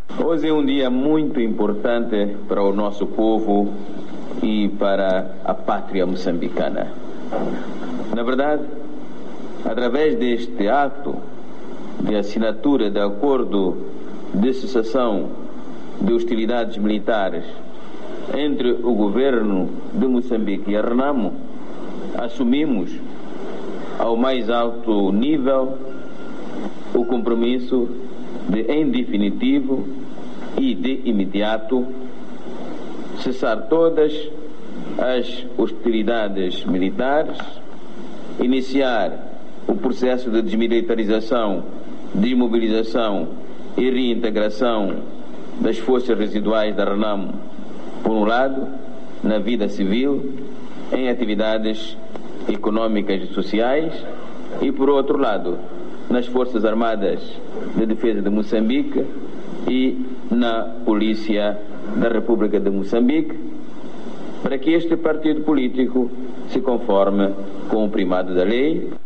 Hoje é um dia muito importante para o nosso povo e para a pátria moçambicana. Na verdade, através deste ato de assinatura de acordo de cessação de hostilidades militares entre o governo de Moçambique e a RENAMO, assumimos ao mais alto nível o compromisso de, em definitivo e de imediato, cessar todas as hostilidades militares, iniciar o processo de desmilitarização, desmobilização e reintegração das forças residuais da RENAMO, por um lado, na vida civil, em atividades económicas e sociais, e por outro lado, nas Forças Armadas de Defesa de Moçambique e na Polícia da República de Moçambique, para que este partido político se conforme com o primado da lei.